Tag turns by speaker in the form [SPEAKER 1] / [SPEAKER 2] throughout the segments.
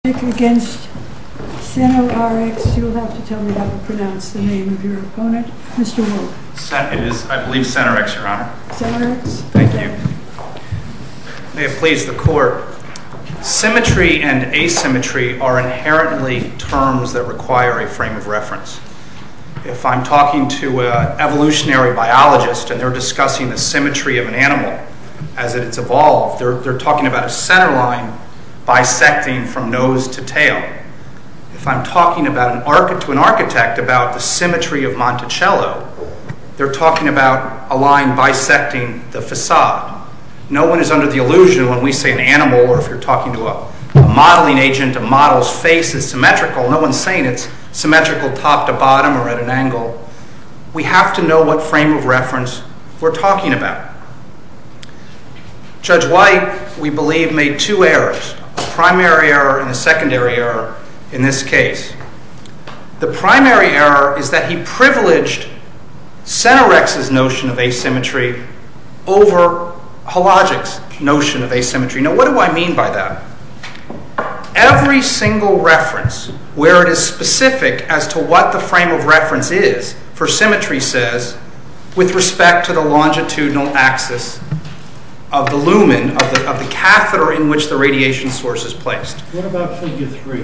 [SPEAKER 1] Against Seno RX, you'll have to tell me how to pronounce the name of your opponent. Mr. Wolf.
[SPEAKER 2] It is, I believe, Cenerex, Your Honor.
[SPEAKER 1] Cenerex?
[SPEAKER 2] Thank you. May it please the Court. Symmetry and asymmetry are inherently terms that require a frame of reference. If I'm talking to an evolutionary biologist and they're discussing the symmetry of an animal as it's evolved, they're talking about a center line bisecting from nose to tail. If I'm talking to an architect about the symmetry of Monticello, they're talking about a line bisecting the facade. No one is under the illusion when we say an animal, or if you're talking to a modeling agent, a model's face is symmetrical. No one's saying it's symmetrical top to bottom or at an angle. We have to know what frame of reference we're talking about. Judge White, we believe, made two errors, a primary error and a secondary error in this case. The primary error is that he privileged Cenerex's notion of asymmetry over Hologic's notion of asymmetry. Now, what do I mean by that? Every single reference where it is specific as to what the frame of reference is for symmetry says, with respect to the longitudinal axis of the lumen of the catheter in which the radiation source is placed.
[SPEAKER 3] What about figure 3?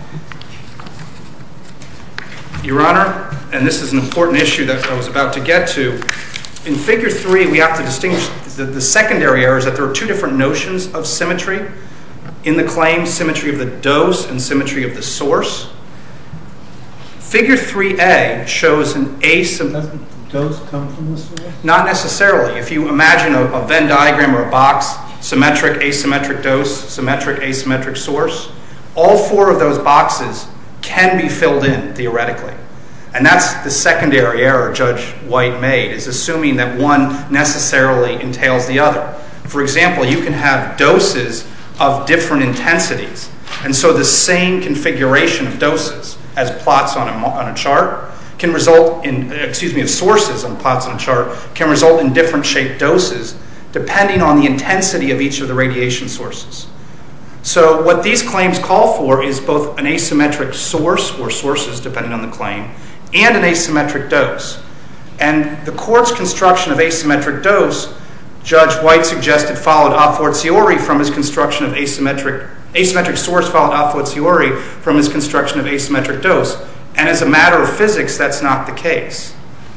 [SPEAKER 2] Your Honor, and this is an important issue that I was about to get to, in figure 3 we have to distinguish the secondary error is that there are two different notions of symmetry in the claim, symmetry of the dose and symmetry of the source. Figure 3A shows an asymmetry.
[SPEAKER 3] Doesn't the dose come from the source?
[SPEAKER 2] Not necessarily. If you imagine a Venn diagram or a box, symmetric, asymmetric dose, symmetric, asymmetric source, all four of those boxes can be filled in, theoretically. And that's the secondary error Judge White made, is assuming that one necessarily entails the other. For example, you can have doses of different intensities, and so the same configuration of doses as plots on a chart can result in, of sources on plots on a chart can result in different shaped doses depending on the intensity of each of the radiation sources. So what these claims call for is both an asymmetric source, or sources depending on the claim, and an asymmetric dose. And the Court's construction of asymmetric dose, Judge White suggested, followed a fortiori from his construction of asymmetric source followed a fortiori from his construction of asymmetric dose. And as a matter of physics, that's not the case.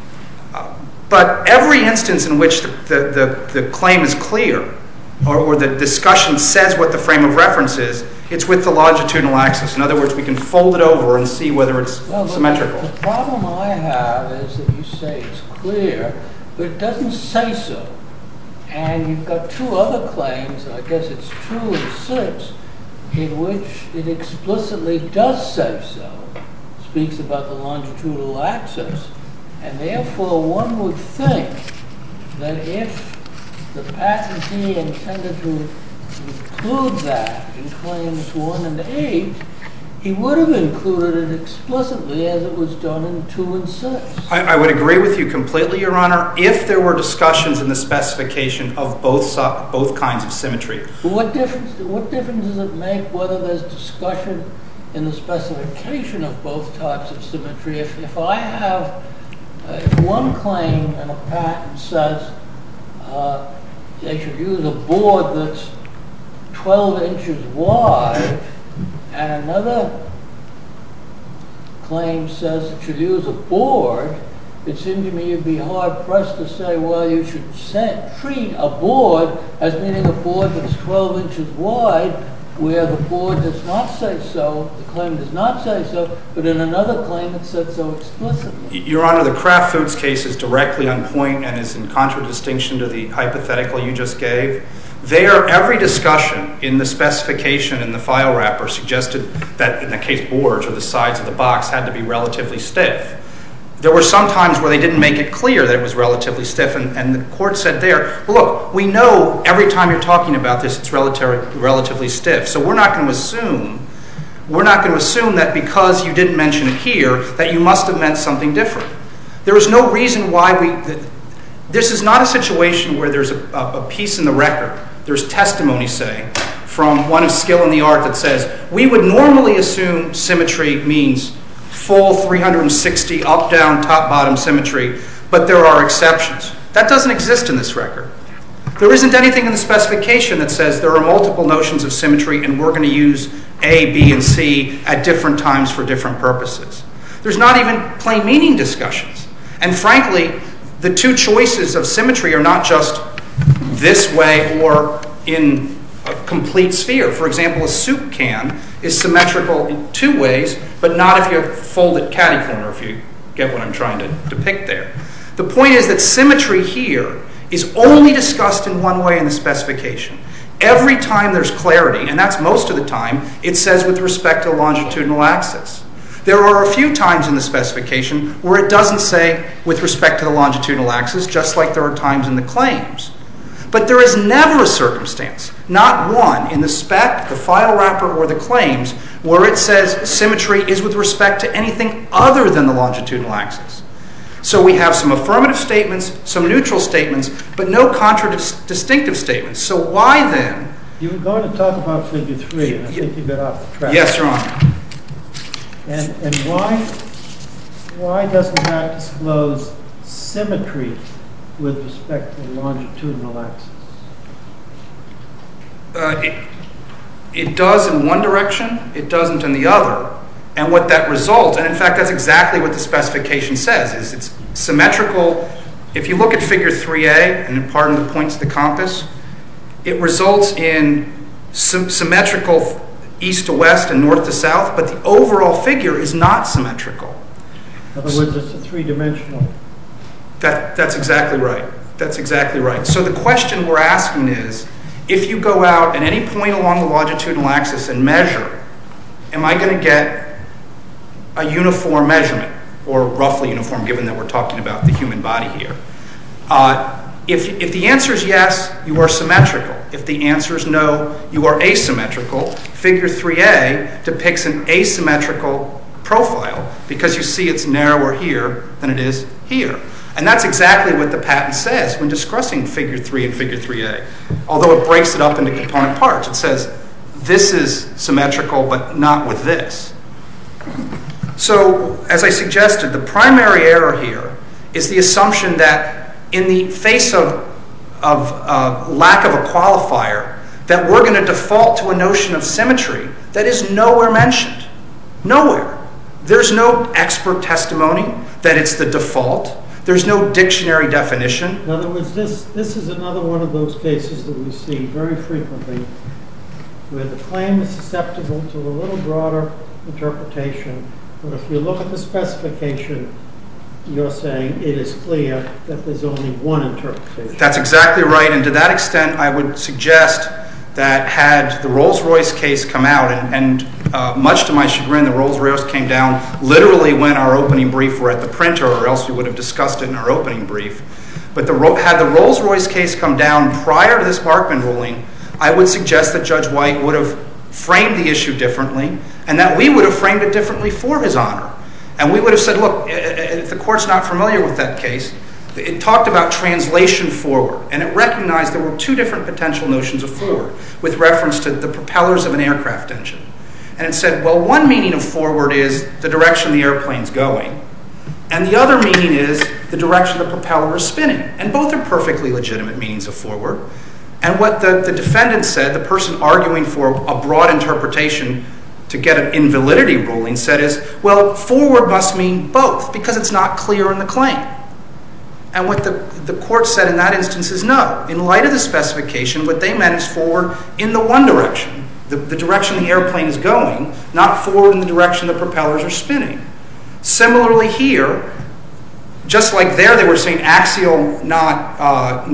[SPEAKER 2] But every instance in which the claim is clear, or the discussion says what the frame of reference is, it's with the longitudinal axis. In other words, we can fold it over and see whether it's symmetrical.
[SPEAKER 4] The problem I have is that you say it's clear, but it doesn't say so. And you've got two other claims, I guess it's 2 and 6, in which it explicitly does say so. It speaks about the longitudinal axis. And therefore, one would think that if the patentee intended to include that in claims 1 and 8, he would have included it explicitly as it was done in 2 and 6.
[SPEAKER 2] I would agree with you completely, Your Honor, if there were discussions in the specification of both kinds of symmetry.
[SPEAKER 4] But what difference does it make whether there's discussion in the specification of both types of symmetry? If one claim in a patent says they should use a board that's 12 inches wide, and another claim says it should use a board, it seems to me you'd be hard-pressed to say, well, you should treat a board as meaning a board that's 12 inches wide, where the board does not say so, the claim does not say so, but in another claim it said so explicitly.
[SPEAKER 2] Your Honor, the Kraft Foods case is directly on point and is in contradistinction to the hypothetical you just gave. There, every discussion in the specification in the file wrapper suggested that, in the case boards or the sides of the box, had to be relatively stiff. There were some times where they didn't make it clear that it was relatively stiff, and the Court said there, look, we know every time you're talking about this it's relatively stiff, so we're not going to assume that because you didn't mention it here that you must have meant something different. There is no reason why this is not a situation where there's a piece in the record, there's testimony saying, from one of skill in the art that says, we would normally assume symmetry means full 360 up, down, top, bottom symmetry, but there are exceptions. That doesn't exist in this record. There isn't anything in the specification that says there are multiple notions of symmetry and we're going to use A, B, and C at different times for different purposes. There's not even plain meaning discussions. And frankly, the two choices of symmetry are not just this way or in a complete sphere. For example, a soup can is symmetrical in two ways, but not if you fold it catty corner, if you get what I'm trying to depict there. The point is that symmetry here is only discussed in one way in the specification. Every time there's clarity, and that's most of the time, it says with respect to the longitudinal axis. There are a few times in the specification where it doesn't say with respect to the longitudinal axis, just like there are times in the claims. But there is never a circumstance, not one, in the spec, the file wrapper, or the claims, where it says symmetry is with respect to anything other than the longitudinal axis. So we have some affirmative statements, some neutral statements, but no contradistinctive statements. So why then?
[SPEAKER 3] You were going to talk about figure 3, and I think you got off the track.
[SPEAKER 2] Yes, Your Honor.
[SPEAKER 3] And why doesn't that disclose symmetry with respect to the longitudinal axis?
[SPEAKER 2] It does in one direction, it doesn't in the other. And what that results, and in fact that's exactly what the specification says, is it's symmetrical. If you look at figure 3A, and pardon the points of the compass, it results in symmetrical east to west and north to south, but the overall figure is not symmetrical.
[SPEAKER 3] In other words, it's a three-dimensional.
[SPEAKER 2] That's exactly right. That's exactly right. So the question we're asking is, if you go out at any point along the longitudinal axis and measure, am I going to get a uniform measurement, or roughly uniform, given that we're talking about the human body here? If the answer is yes, you are symmetrical. If the answer is no, you are asymmetrical. Figure 3A depicts an asymmetrical profile because you see it's narrower here than it is here. And that's exactly what the patent says when discussing figure 3 and figure 3A. Although it breaks it up into component parts. It says this is symmetrical but not with this. So, as I suggested, the primary error here is the assumption that in the face of lack of a qualifier, that we're going to default to a notion of symmetry that is nowhere mentioned. Nowhere. There's no expert testimony that it's the default. There's no dictionary definition.
[SPEAKER 3] In other words, this is another one of those cases that we see very frequently where the claim is susceptible to a little broader interpretation. But if you look at the specification, you're saying it is clear that there's only one interpretation.
[SPEAKER 2] That's exactly right. And to that extent, I would suggest that had the Rolls-Royce case come out, and much to my chagrin, the Rolls-Royce came down literally when our opening brief were at the printer, or else we would have discussed it in our opening brief. But had the Rolls-Royce case come down prior to this Markman ruling, I would suggest that Judge White would have framed the issue differently, and that we would have framed it differently for His Honor. And we would have said, look, if the court's not familiar with that case, it talked about translation forward, and it recognized there were two different potential notions of forward with reference to the propellers of an aircraft engine. And it said, well, one meaning of forward is the direction the airplane's going, and the other meaning is the direction the propeller is spinning. And both are perfectly legitimate meanings of forward. And what the defendant said, the person arguing for a broad interpretation to get an invalidity ruling, said is, well, forward must mean both because it's not clear in the claim. And what the court said in that instance is no. In light of the specification, what they meant is forward in the one direction, the direction the airplane is going, not forward in the direction the propellers are spinning. Similarly here, just like there they were saying axial, not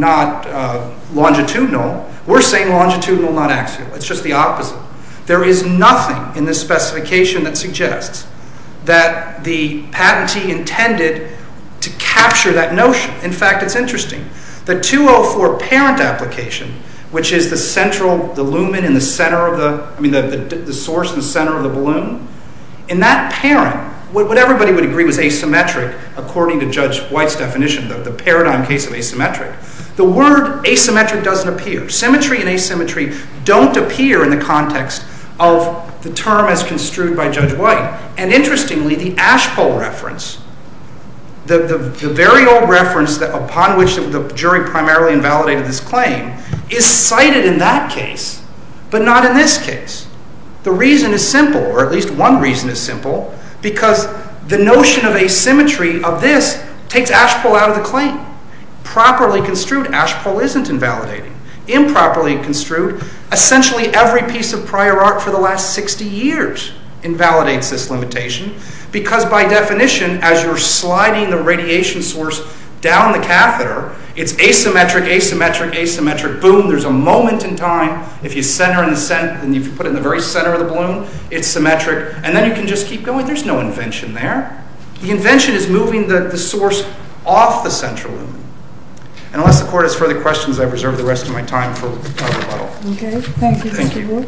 [SPEAKER 2] longitudinal, we're saying longitudinal, not axial. It's just the opposite. There is nothing in this specification that suggests that the patentee intended to capture that notion. In fact, it's interesting. The 204 parent application, which is the lumen in the center of the source in the center of the balloon, in that parent, what everybody would agree was asymmetric, according to Judge White's definition, the paradigm case of asymmetric. the word asymmetric doesn't appear. Symmetry and asymmetry don't appear in the context of the term as construed by Judge White. And interestingly, the Ashpole reference, the very old reference upon which the jury primarily invalidated this claim, is cited in that case, but not in this case. The reason is simple, or at least one reason is simple, because the notion of asymmetry of this takes Ashpole out of the claim. Properly construed, Ashpole isn't invalidating. Improperly construed, essentially every piece of prior art for the last 60 years invalidates this limitation, because by definition, as you're sliding the radiation source down the catheter, it's asymmetric, asymmetric, asymmetric, boom, there's a moment in time. If you center in the center, and if you put it in the very center of the balloon, it's symmetric, and then you can just keep going. There's no invention there. The invention is moving the source off the central lumen. And unless the court has further questions, I reserve the rest of my time for rebuttal.
[SPEAKER 1] Okay, thank you,
[SPEAKER 2] Thank
[SPEAKER 1] Mr.
[SPEAKER 2] you.
[SPEAKER 1] Wood.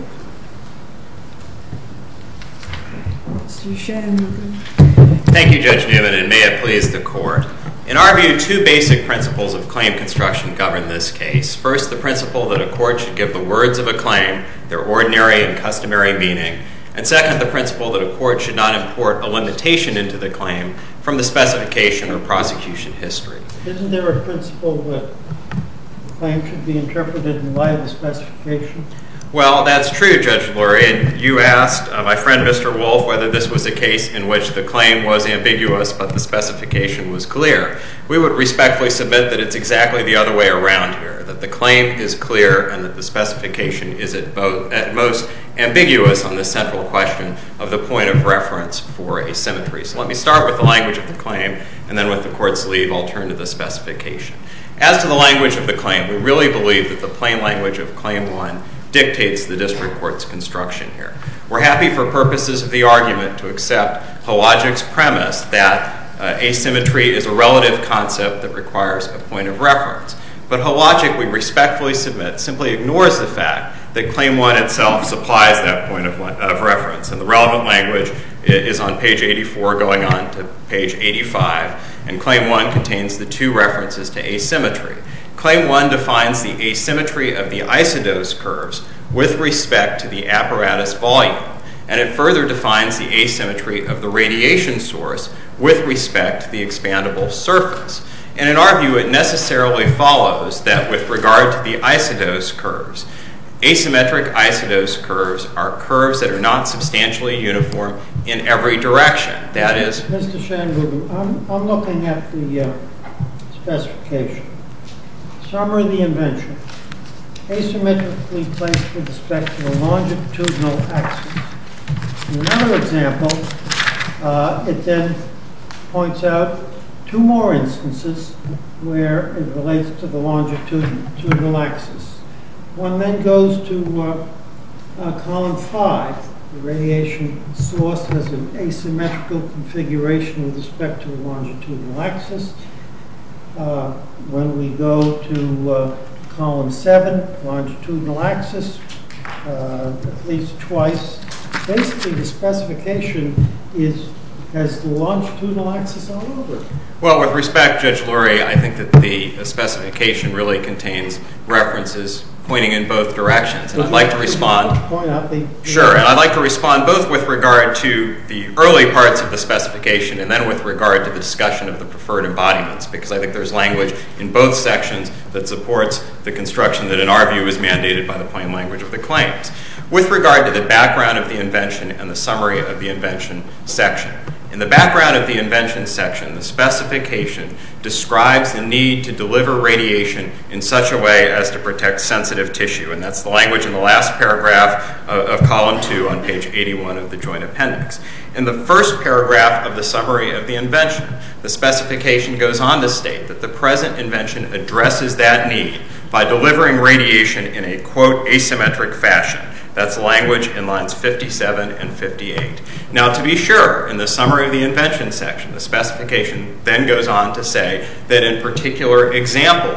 [SPEAKER 1] Mr. Shanmugam.
[SPEAKER 5] Thank you, Judge Newman, and may it please the court. In our view, two basic principles of claim construction govern this case. First, the principle that a court should give the words of a claim their ordinary and customary meaning. And second, the principle that a court should not import a limitation into the claim from the specification or prosecution history.
[SPEAKER 3] Isn't there a principle that the claim should be interpreted in light of the specification?
[SPEAKER 5] Well, that's true, Judge Lurie, and you asked my friend Mr. Wolf whether this was a case in which the claim was ambiguous but the specification was clear. We would respectfully submit that it's exactly the other way around here, that the claim is clear and that the specification is at most ambiguous on the central question of the point of reference for asymmetry. So let me start with the language of the claim, and then with the court's leave, I'll turn to the specification. As to the language of the claim, we really believe that the plain language of Claim 1 dictates the district court's construction here. We're happy for purposes of the argument to accept Hologic's premise that asymmetry is a relative concept that requires a point of reference. But Hologic, we respectfully submit, simply ignores the fact that Claim 1 itself supplies that point of reference. And the relevant language is on page 84 going on to page 85. And Claim 1 contains the two references to asymmetry. Claim 1 defines the asymmetry of the isodose curves with respect to the apparatus volume, and it further defines the asymmetry of the radiation source with respect to the expandable surface. And in our view, it necessarily follows that with regard to the isodose curves, asymmetric isodose curves are curves that are not substantially uniform in every direction. That is...
[SPEAKER 3] Mr. Shanmugam, I'm looking at the specification. Summary of the invention. Asymmetrically placed with respect to the longitudinal axis. In another example, it then points out two more instances where it relates to the longitudinal axis. One then goes to column 5. The radiation source has an asymmetrical configuration with respect to the longitudinal axis. When we go to column 7, longitudinal axis, at least twice. Basically, the specification has the longitudinal axis all over it.
[SPEAKER 5] Well, with respect, Judge Lurie, I think that the specification really contains references pointing in both directions. And I'd like to respond.
[SPEAKER 3] Point out the...
[SPEAKER 5] Sure, and I'd like to respond both with regard to the early parts of the specification and then with regard to the discussion of the preferred embodiments, because I think there's language in both sections that supports the construction that in our view is mandated by the plain language of the claims. With regard to the background of the invention and the summary of the invention section. In the background of the invention section, the specification describes the need to deliver radiation in such a way as to protect sensitive tissue, and that's the language in the last paragraph of column 2 on page 81 of the joint appendix. In the first paragraph of the summary of the invention, the specification goes on to state that the present invention addresses that need by delivering radiation in a, quote, asymmetric fashion. That's language in lines 57 and 58. Now, to be sure, in the summary of the invention section, the specification then goes on to say that in particular examples,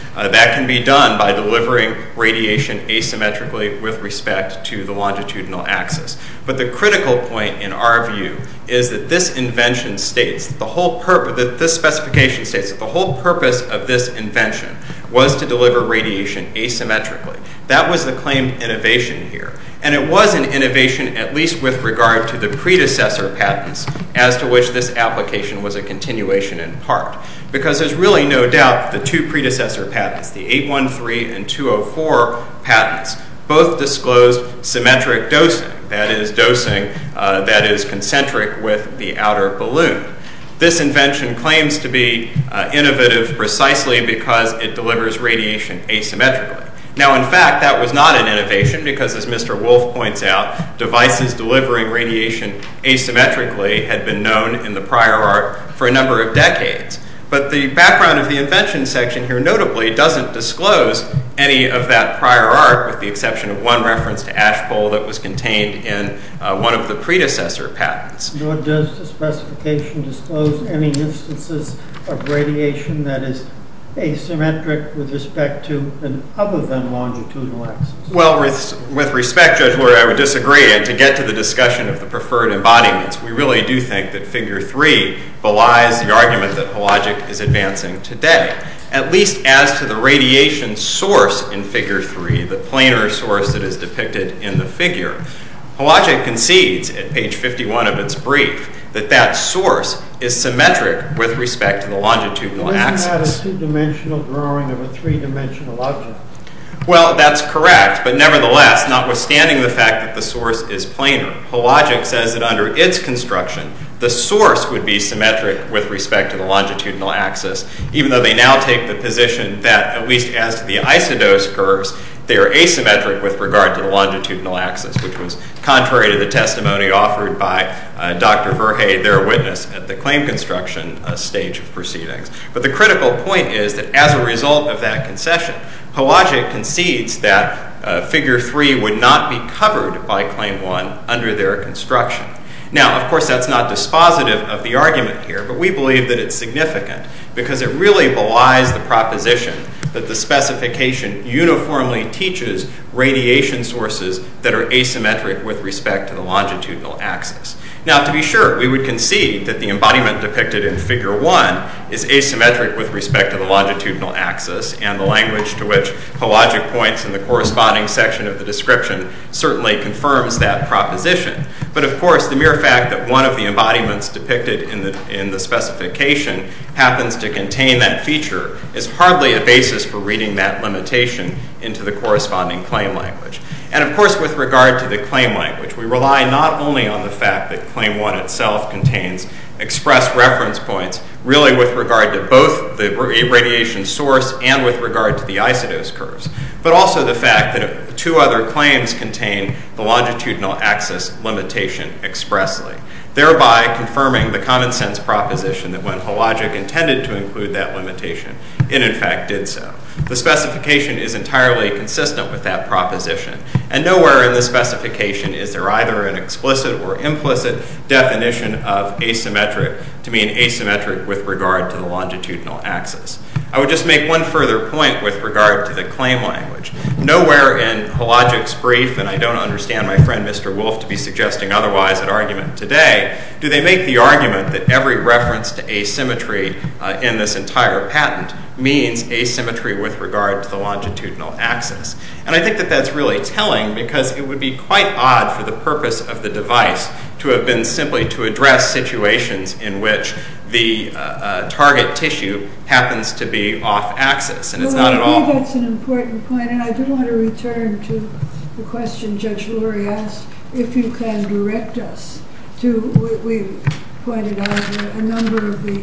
[SPEAKER 5] That can be done by delivering radiation asymmetrically with respect to the longitudinal axis. But the critical point in our view is that this invention states, that this specification states that the whole purpose of this invention was to deliver radiation asymmetrically. That was the claimed innovation here. And it was an innovation at least with regard to the predecessor patents as to which this application was a continuation in part. Because there's really no doubt that the two predecessor patents, the 813 and 204 patents, both disclosed symmetric dosing, that is dosing that is concentric with the outer balloon. This invention claims to be innovative precisely because it delivers radiation asymmetrically. Now, in fact, that was not an innovation because, as Mr. Wolf points out, devices delivering radiation asymmetrically had been known in the prior art for a number of decades. But the background of the invention section here notably doesn't disclose any of that prior art, with the exception of one reference to Ashpole that was contained in one of the predecessor patents.
[SPEAKER 3] Nor does the specification disclose any instances of radiation that is asymmetric with respect to an other than longitudinal axis.
[SPEAKER 5] Well, with respect, Judge Lurie, I would disagree. And to get to the discussion of the preferred embodiments, we really do think that Figure 3 belies the argument that Hologic is advancing today, at least as to the radiation source in Figure 3, the planar source that is depicted in the figure. Hologic concedes at page 51 of its brief that that source is symmetric with respect to the longitudinal axis.
[SPEAKER 3] Isn't that a two-dimensional drawing of a three-dimensional object?
[SPEAKER 5] Well, that's correct, but nevertheless, notwithstanding the fact that the source is planar, Hologic says that under its construction, the source would be symmetric with respect to the longitudinal axis, even though they now take the position that, at least as to the isodose curves, they are asymmetric with regard to the longitudinal axis, which was contrary to the testimony offered by Dr. Verhey, their witness at the claim construction stage of proceedings. But the critical point is that as a result of that concession, Hologic concedes that Figure 3 would not be covered by Claim 1 under their construction. Now, of course, that's not dispositive of the argument here, but we believe that it's significant because it really belies the proposition that the specification uniformly teaches radiation sources that are asymmetric with respect to the longitudinal axis. Now, to be sure, we would concede that the embodiment depicted in Figure 1 is asymmetric with respect to the longitudinal axis, and the language to which Hologic points in the corresponding section of the description certainly confirms that proposition. But of course, the mere fact that one of the embodiments depicted in the specification happens to contain that feature is hardly a basis for reading that limitation into the corresponding claim language. And of course, with regard to the claim language, we rely not only on the fact that Claim 1 itself contains express reference points, really with regard to both the radiation source and with regard to the isodose curves, but also the fact that two other claims contain the longitudinal axis limitation expressly, thereby confirming the common sense proposition that when Hologic intended to include that limitation, it in fact did so. The specification is entirely consistent with that proposition, and nowhere in the specification is there either an explicit or implicit definition of asymmetric to mean asymmetric with regard to the longitudinal axis. I would just make one further point with regard to the claim language. Nowhere in Hologic's brief, and I don't understand my friend Mr. Wolf to be suggesting otherwise at argument today, do they make the argument that every reference to asymmetry in this entire patent means asymmetry with regard to the longitudinal axis. And I think that that's really telling because it would be quite odd for the purpose of the device to have been simply to address situations in which the target tissue happens to be off-axis, and it's not at all.
[SPEAKER 1] I think that's an important point, and I do want to return to the question Judge Lurie asked, if you can direct us to, we pointed out a number of the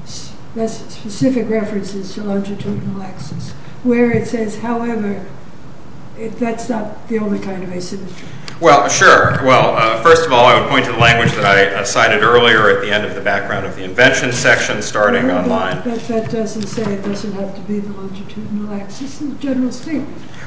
[SPEAKER 1] specific references to longitudinal axis, where it says, however, that's not the only kind of asymmetry.
[SPEAKER 5] Well, sure. Well, first of all, I would point to the language that I cited earlier at the end of the background of the invention section starting on line.
[SPEAKER 1] But that doesn't say it doesn't have to be the longitudinal axis in the general statement.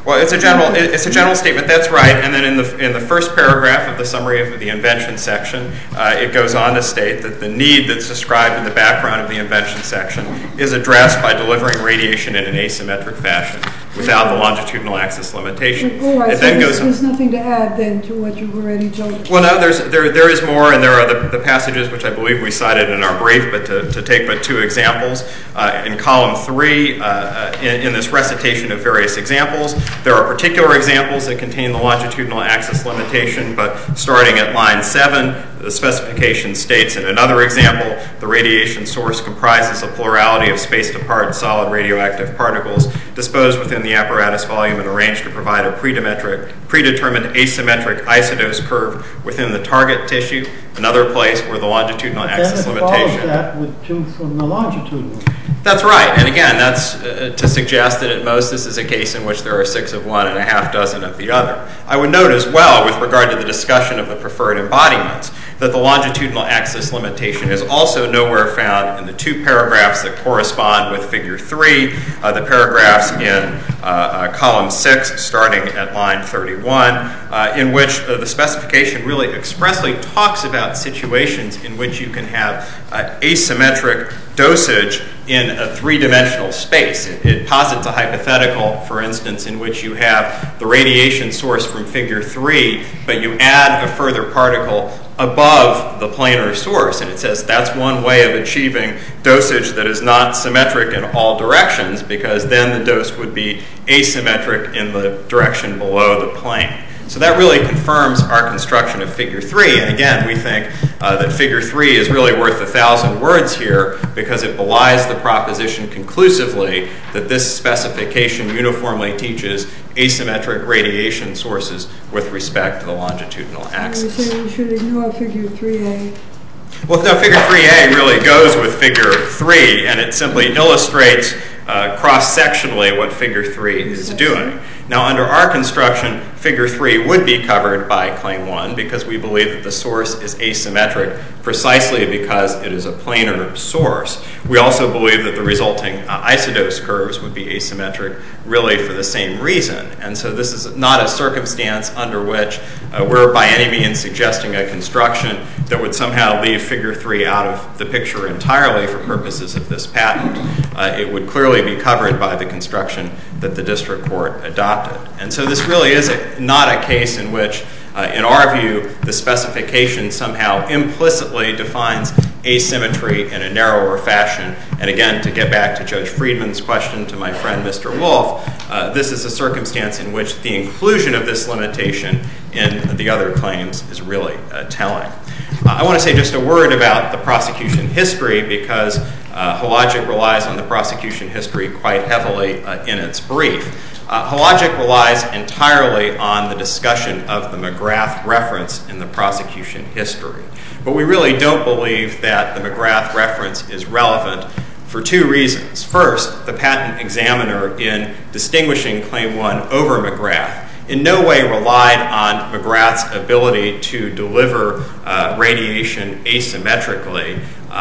[SPEAKER 5] Well, it's a general statement. That's right. And then in the first paragraph of the summary of the invention section, it goes on to state that the need that's described in the background of the invention section is addressed by delivering radiation in an asymmetric fashion without the longitudinal axis limitation.
[SPEAKER 1] All right.
[SPEAKER 5] It then goes on.
[SPEAKER 1] There's nothing to add then to what you've already told us.
[SPEAKER 5] Well, no, there is more, and there are the passages which I believe we cited in our brief, but to take but two examples. In column 3, in this recitation of various examples, there are particular examples that contain the longitudinal axis limitation, but starting at line 7, the specification states in another example, the radiation source comprises a plurality of spaced-apart solid radioactive particles disposed within the apparatus volume and arranged to provide a predetermined asymmetric isodose curve within the target tissue, another place where the longitudinal axis limitation...
[SPEAKER 3] follows that with 2 from the longitudinal.
[SPEAKER 5] That's right. And again, that's to suggest that at most this is a case in which there are 6 of one and a half dozen of the other. I would note as well, with regard to the discussion of the preferred embodiments, that the longitudinal axis limitation is also nowhere found in the 2 paragraphs that correspond with figure 3, the paragraphs in column 6, starting at line 31, in which the specification really expressly talks about situations in which you can have asymmetric dosage in a 3-dimensional space. It posits a hypothetical, for instance, in which you have the radiation source from figure 3, but you add a further particle above the planar source, and it says that's one way of achieving dosage that is not symmetric in all directions, because then the dose would be asymmetric in the direction below the plane. So that really confirms our construction of figure 3, and again, we think that figure 3 is really worth 1,000 words here, because it belies the proposition conclusively that this specification uniformly teaches asymmetric radiation sources with respect to the longitudinal axis.
[SPEAKER 1] You say we should ignore figure 3A.
[SPEAKER 5] Well, no, figure 3A really goes with figure 3, and it simply illustrates cross-sectionally what figure 3 is doing. Now, under our construction, figure 3 would be covered by claim 1 because we believe that the source is asymmetric precisely because it is a planar source. We also believe that the resulting isodose curves would be asymmetric really for the same reason. And so this is not a circumstance under which we're by any means suggesting a construction that would somehow leave figure 3 out of the picture entirely for purposes of this patent. It would clearly be covered by the construction that the district court adopted. And so this really is not a case in which, in our view, the specification somehow implicitly defines asymmetry in a narrower fashion. And again, to get back to Judge Friedman's question to my friend Mr. Wolf, this is a circumstance in which the inclusion of this limitation in the other claims is really telling. I want to say just a word about the prosecution history because Hologic relies on the prosecution history quite heavily in its brief. Hologic relies entirely on the discussion of the McGrath reference in the prosecution history. But we really don't believe that the McGrath reference is relevant for 2 reasons. First, the patent examiner, in distinguishing Claim 1 over McGrath, in no way relied on McGrath's ability to deliver radiation asymmetrically.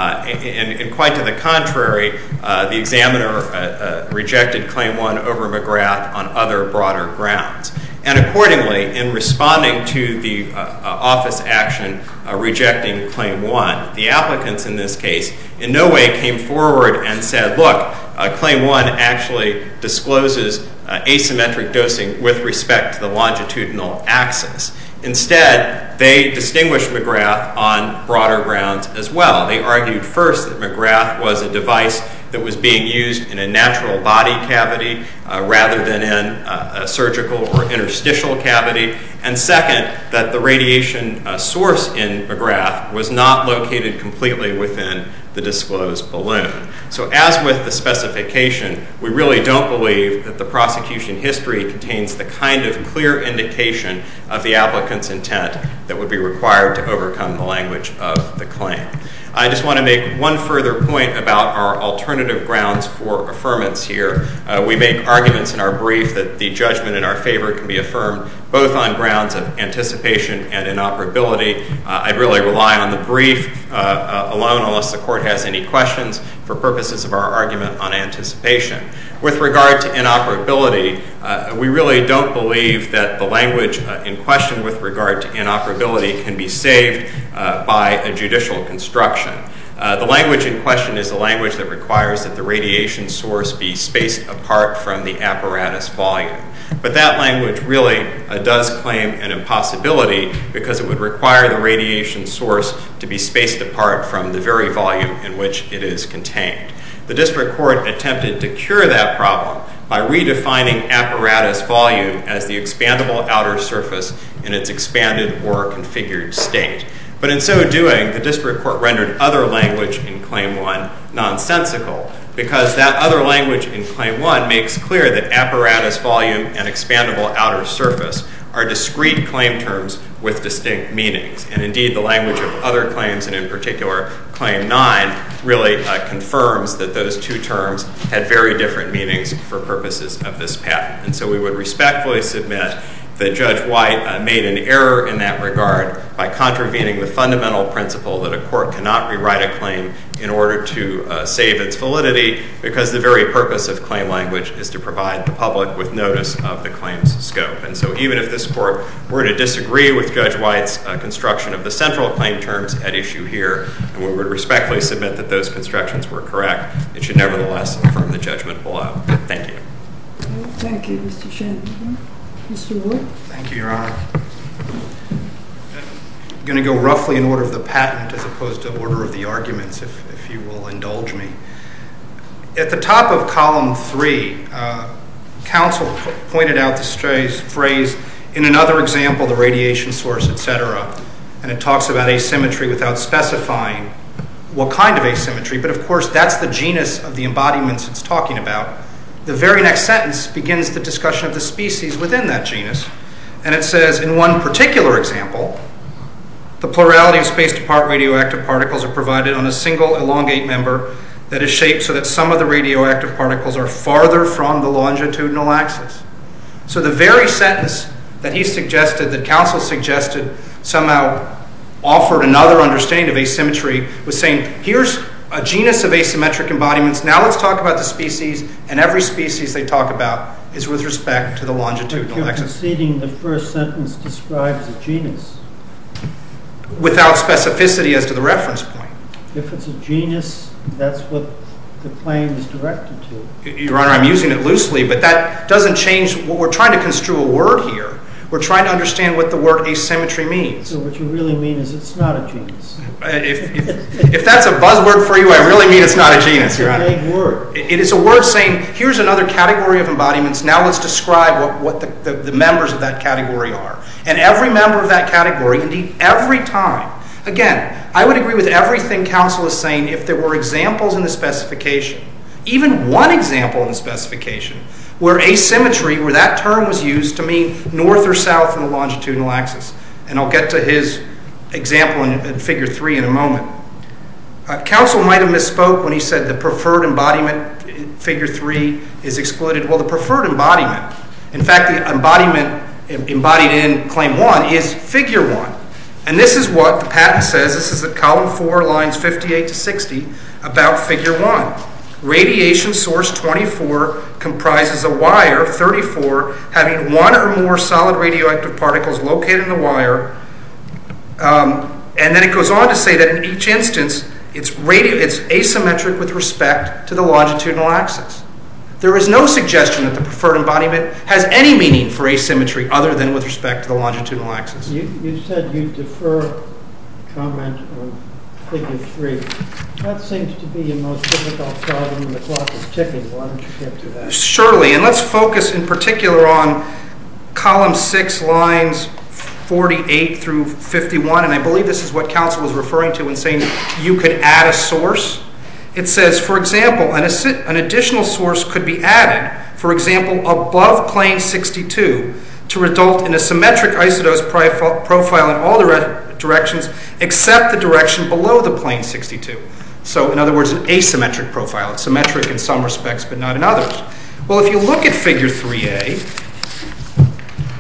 [SPEAKER 5] And quite to the contrary, the examiner rejected Claim 1 over McGrath on other broader grounds. And accordingly, in responding to the office action rejecting Claim 1, the applicants in this case in no way came forward and said, look, Claim 1 actually discloses asymmetric dosing with respect to the longitudinal axis. Instead, they distinguished McGrath on broader grounds as well. They argued first that McGrath was a device that was being used in a natural body cavity rather than in a surgical or interstitial cavity. And second, that the radiation source in McGrath was not located completely within the disclosed balloon. So as with the specification, we really don't believe that the prosecution history contains the kind of clear indication of the applicant's intent that would be required to overcome the language of the claim. I just want to make one further point about our alternative grounds for affirmance here. We make arguments in our brief that the judgment in our favor can be affirmed both on grounds of anticipation and inoperability. I'd really rely on the brief alone unless the court has any questions for purposes of our argument on anticipation. With regard to inoperability, we really don't believe that the language in question with regard to inoperability can be saved by a judicial construction. The language in question is the language that requires that the radiation source be spaced apart from the apparatus volume. But that language really does claim an impossibility because it would require the radiation source to be spaced apart from the very volume in which it is contained. The district court attempted to cure that problem by redefining apparatus volume as the expandable outer surface in its expanded or configured state. But in so doing, the district court rendered other language in Claim 1 nonsensical, because that other language in Claim 1 makes clear that apparatus volume and expandable outer surface are discrete claim terms with distinct meanings. And indeed, the language of other claims, and in particular Claim 9, really confirms that those two terms had very different meanings for purposes of this patent. And so we would respectfully submit that Judge White made an error in that regard by contravening the fundamental principle that a court cannot rewrite a claim in order to save its validity, because the very purpose of claim language is to provide the public with notice of the claim's scope. And so even if this court were to disagree with Judge White's construction of the central claim terms at issue here, and we would respectfully submit that those constructions were correct, it should nevertheless affirm the judgment below. Thank you.
[SPEAKER 1] Thank you, Mr. Shanmugam. Mr. Wood?
[SPEAKER 2] Thank you, Your Honor. I'm going to go roughly in order of the patent as opposed to order of the arguments, if you will indulge me. At the top of column 3, counsel pointed out this phrase, in another example, the radiation source, etc., and it talks about asymmetry without specifying what kind of asymmetry, but of course that's the genus of the embodiments it's talking about. The very next sentence begins the discussion of the species within that genus, and it says, in one particular example, the plurality of spaced apart radioactive particles are provided on a single elongate member that is shaped so that some of the radioactive particles are farther from the longitudinal axis. So the very sentence that he suggested, that counsel suggested, somehow offered another understanding of asymmetry, was saying, here's a genus of asymmetric embodiments. Now let's talk about the species, and every species they talk about is with respect to the longitudinal axis.
[SPEAKER 3] You're conceding the first sentence describes a genus.
[SPEAKER 2] Without specificity as to the reference point.
[SPEAKER 3] If it's a genus, that's what the claim is directed to.
[SPEAKER 2] Your Honor, I'm using it loosely, but that doesn't change what we're trying to construe a word here. We're trying to understand what the word asymmetry means.
[SPEAKER 3] So what you really mean is it's not a genus.
[SPEAKER 2] If that's a buzzword for you, I really mean it's not a genus, Your Honor.
[SPEAKER 3] It's a vague word.
[SPEAKER 2] It is a word saying, here's another category of embodiments. Now let's describe what the members of that category are. And every member of that category, indeed every time, again, I would agree with everything counsel is saying if there were examples in the specification, even one example in the specification, where asymmetry, where that term was used to mean north or south in the longitudinal axis. And I'll get to his example in figure 3 in a moment. Counsel might have misspoke when he said the preferred embodiment, figure 3, is excluded. Well, the preferred embodiment, in fact, the embodiment embodied in claim 1 is figure 1. And this is what the patent says. This is at column 4, lines 58 to 60, about figure 1. Radiation source 24 comprises a wire, 34, having one or more solid radioactive particles located in the wire. And then it goes on to say that in each instance, it's asymmetric with respect to the longitudinal axis. There is no suggestion that the preferred embodiment has any meaning for asymmetry other than with respect to the longitudinal axis.
[SPEAKER 3] You said you defer comment on figure 3. That seems to be your most difficult problem when the clock is ticking. Why don't you get to that?
[SPEAKER 2] Surely, and let's focus in particular on column 6, lines 48 through 51, and I believe this is what counsel was referring to when saying you could add a source. It says, for example, an additional source could be added, for example, above plane 62, to result in a symmetric isodose profile in all directions except the direction below the plane 62. So, in other words, an asymmetric profile. It's symmetric in some respects, but not in others. Well, if you look at figure 3A,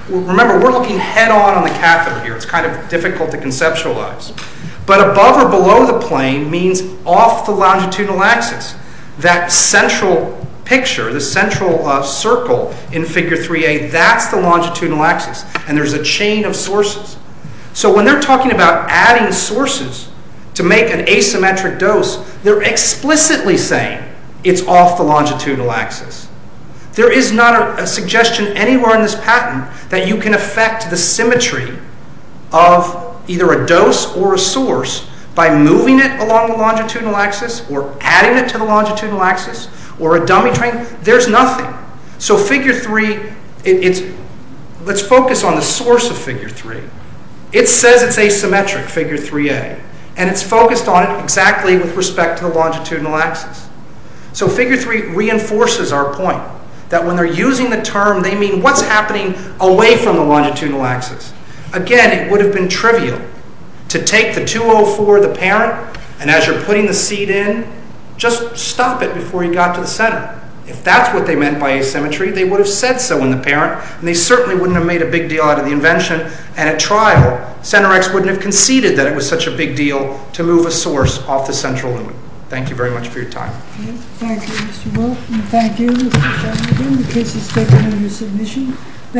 [SPEAKER 2] Remember, we're looking head-on the catheter here. It's kind of difficult to conceptualize. But above or below the plane means off the longitudinal axis. That central picture, the central circle in figure 3A, that's the longitudinal axis. And there's a chain of sources. So when they're talking about adding sources to make an asymmetric dose, they're explicitly saying it's off the longitudinal axis. There is not a suggestion anywhere in this patent that you can affect the symmetry of either a dose or a source by moving it along the longitudinal axis or adding it to the longitudinal axis or a dummy train. There's nothing. So figure 3, let's focus on the source of figure 3. It says it's asymmetric, figure 3A, and it's focused on it exactly with respect to the longitudinal axis. So figure 3 reinforces our point that when they're using the term, they mean what's happening away from the longitudinal axis. Again, it would have been trivial to take the 204, the parent, and as you're putting the seed in, just stop it before you got to the center. If that's what they meant by asymmetry, they would have said so in the parent, and they certainly wouldn't have made a big deal out of the invention. And at trial, CenterX wouldn't have conceded that it was such a big deal to move a source off the central lumen. Thank you very much for your time.
[SPEAKER 1] Thank you, Mr. Wolf, and thank you, Mr. Flanagan. The case is taken under submission.